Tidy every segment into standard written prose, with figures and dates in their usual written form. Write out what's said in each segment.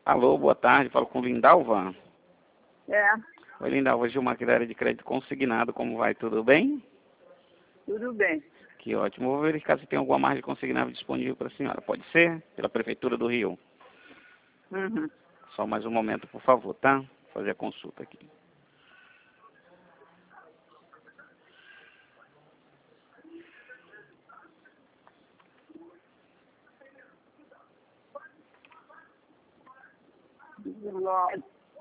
Alô, boa tarde, falo com Lindalva. É, Oi, Lindalva, Gilmar aqui da área de crédito consignado, como vai? Tudo bem? tudo bem. Que ótimo, vou verificar se tem alguma margem consignável disponível para a senhora, pode ser? Pela Prefeitura do Rio. Uhum. Só mais um momento, por favor, tá? Vou fazer a consulta aqui. Logo.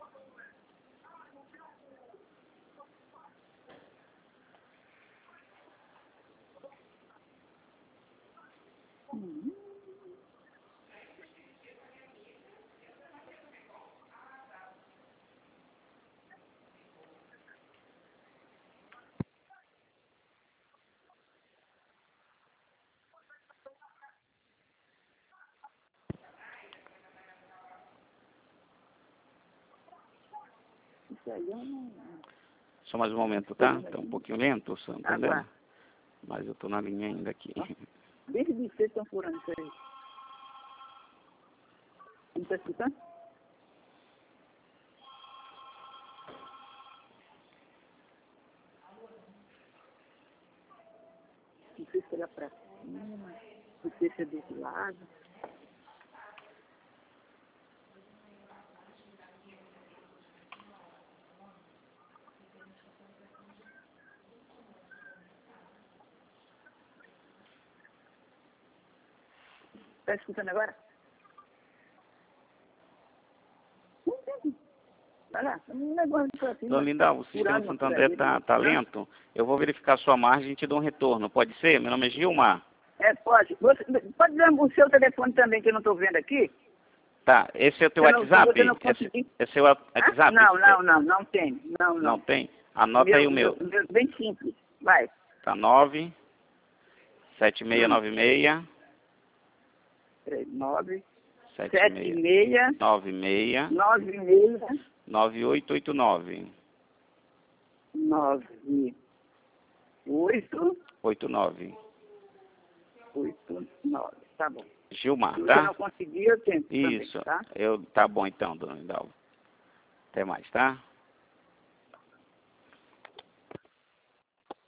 Isso aí eu não... Só mais um momento, tá? Tá um pouquinho lento, Santander. Agora, Mas eu tô na linha ainda aqui. desde que vocês estão furando isso aí. Não está escutando? Não sei se era pra cima, não sei se é do outro lado. Está escutando agora? Não tem. Vai lá, um negócio pra cima. Dona Lindalva, o sistema Furando uma Santander furadeira, tá furando. lento. Eu vou verificar a sua margem e te dou um retorno, pode ser? Meu nome é Gilmar. É, pode. Você, pode dar o seu telefone também, que eu não estou vendo aqui? Tá, esse é o teu Se WhatsApp? você não conseguir... Esse é o WhatsApp? Não tem. Não, Não não. tem? Anota aí o meu. Bem simples. Vai. Tá 97696 9, 76 76, 96 96, 9889 98, 89. 89. Tá bom. Gilmar, Se você tá? não conseguir, eu tento Isso. também, tá? Tá bom então, dona Lindalva. Até mais, tá?